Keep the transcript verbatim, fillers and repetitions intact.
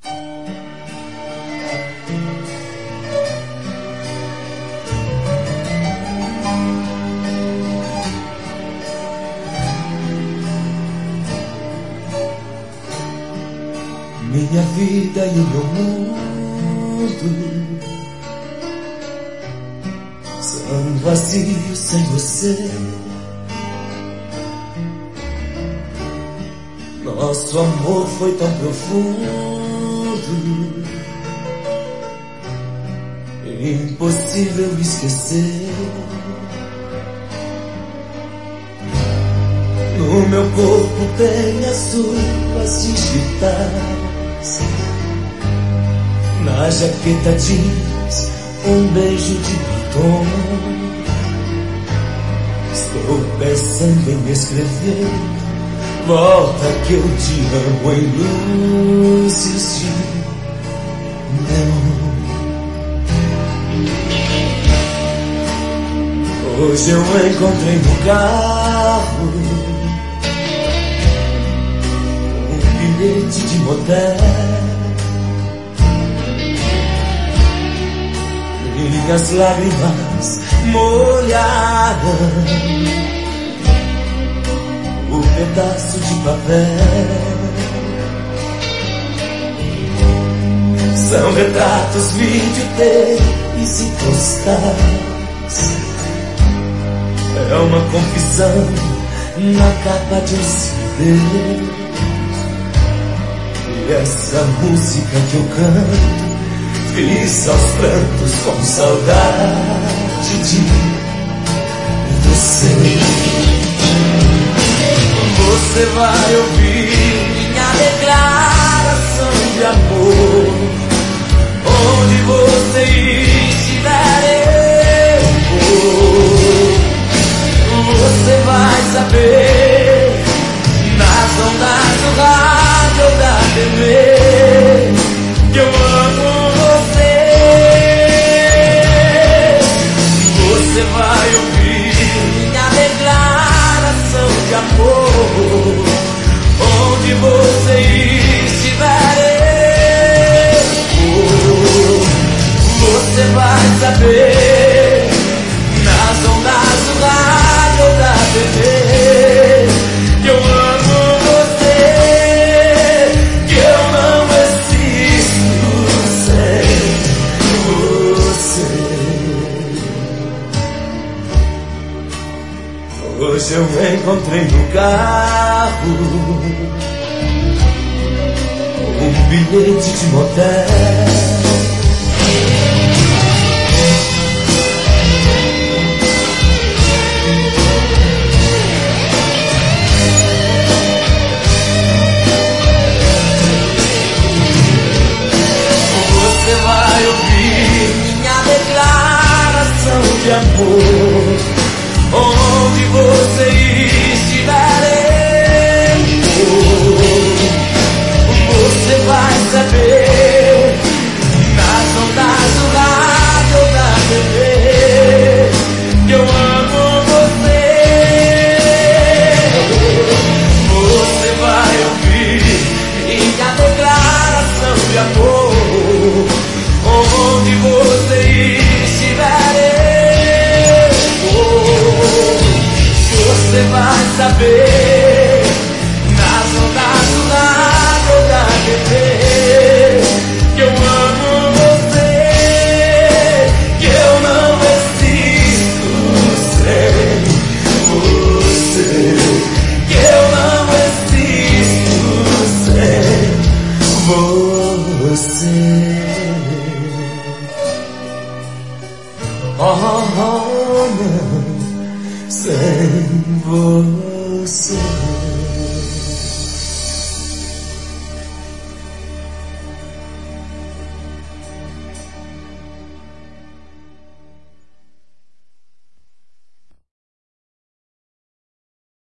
Minha vida e o meu mundo são vazios sem você. Nosso amor foi tão profundo, impossível esquecer. No meu corpo tem as suas digitais, na jaqueta diz um beijo de batom. Estou pensando em escrever: volta que eu te amo, em luzes de neon. Hoje eu encontrei no carro um bilhete de motel. Minhas lágrimas molharam o pedaço de papel. São retratos, videotapes e postais. É uma confissão na capa de um C D. E essa música que eu canto fiz aos prantos com saudade de você. Você vai ouvir minha declaração de amor. Onde você estiver, eu vou. Você vai saber nas ondas do rádio ou da T V que eu amo você. Você vai ouvir minha declaração de amor. Onde você estiver, eu vou. Você vai saber nas ondas do rádio ou da T V que eu amo você, que eu não existo sem você. Hoje eu encontrei no carro um bilhete de motel. Você vai ouvir minha declaração de amor. Onde você estiver, eu vou. Você vai saber nas ondas do rádio ou da T V que eu amo você. Você vai ouvir minha declaração de amor. Onde você estiver, eu vou. Você vai saber nas ondas do rádio ou da T V que eu amo você, que eu não existo sem você, que eu não existo sem você. Oh, oh, não, sem você.